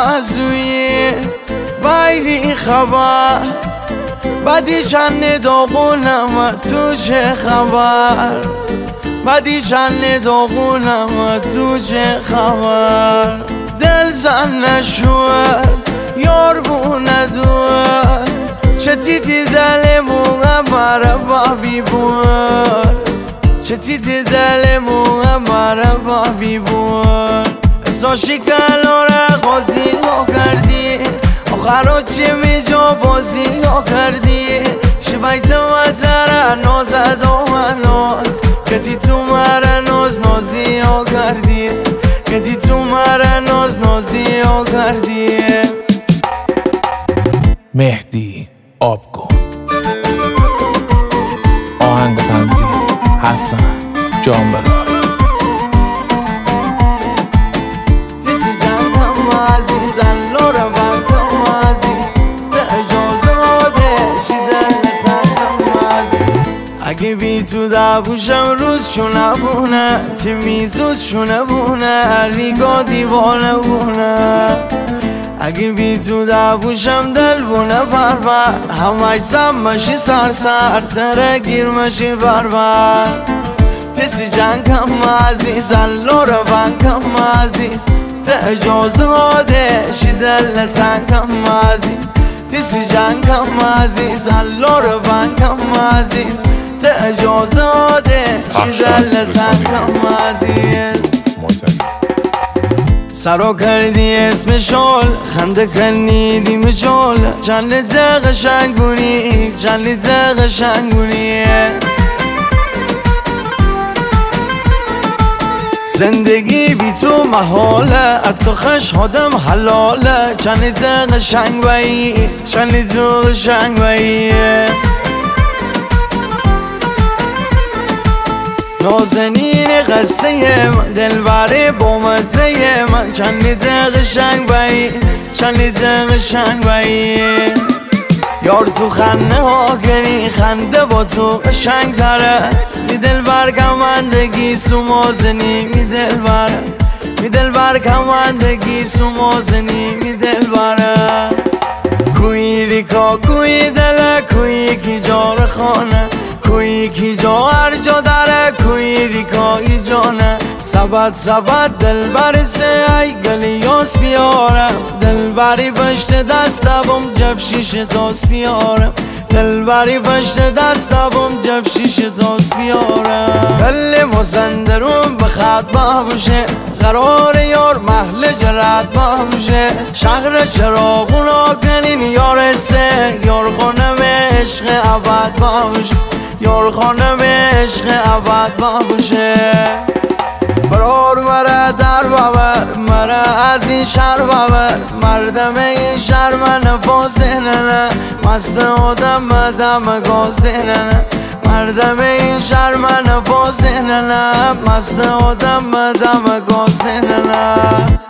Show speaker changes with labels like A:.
A: مزوی ویلی خبر بدی چند داغونم تو چه خبر بدی چند داغونم تو چه خبر دل زن نشور یار بونه دور چه دیدی دلمون مرا بابی بور چه دیدی دلمون مرا بابی بور احساشی کلاره قاضی ها کردی آخرا چه میجا بازی ها کردی شبایت وطره نازد و ناز کتی تو مرا ناز نازی ها کردی کتی تو مرا ناز نازی ها کردی
B: مهدی آب کن آهنگ تنظیم حسن جان برای
A: تیسی جنگم عزیز اللورا بکم عزیز به اجازه آدشیدن تنگم عزیز اگه بی تو دبوشم روز شونه بونه تیمیزود شونه بونه ریگا دیوانه بونه اگه بی تو دبوشم دل بونه پرور همش سم مشی سر سر تره گیر مشی بربر تیسی جنگم عزیز اللورا بکم عزیز ده اجازه آدشی دل تنگم عزیز تیسی جنگم عزیز اللورا بکم عزیز ده اجازه آدشی دل تنگم عزیز سرا کردی اسم شال خنده کنیدی مجال چند دقیقه شنگ بونی چند دقیقه شنگ بونی زندگی بی تو محاله حتی خشهادم حلاله چند دقیقه شنگ بایی چند دقیقه شنگ بایی نازنین قصه من دلبره با مزه من چند دقیقه شنگ بایی چند دقیقه شنگ بایی یار تو خنده ها کنی خنده با تو قشنگ تره می دلبر کمندگی سو مازنی می دلبره می دلبر کمندگی سو مازنی می دلبره کوی ریکا کوی دله کوی کی جار خانه کوی کی جا هر جا داره کوی ریکایی جانه سبت دل برسه ای گلیاس بیارم دل بری پشت دستم جفشیش تاس بیارم دل بری پشت دستم جفشیش تاس بیارم دل مزندرون به خط باشه قرار یار محل جرد باشه شهر چراغونا کنین یارسه یار خانم عشق عبد باشه یار خانم عشق عبد باشه برار مرا در ببر مرا از این شهر ببر مردم این شهر من نفاس دهنه مست آدم دم گاز دهنه مردم این شهر من نفاس دهنه مست آدم دم گاز دهنه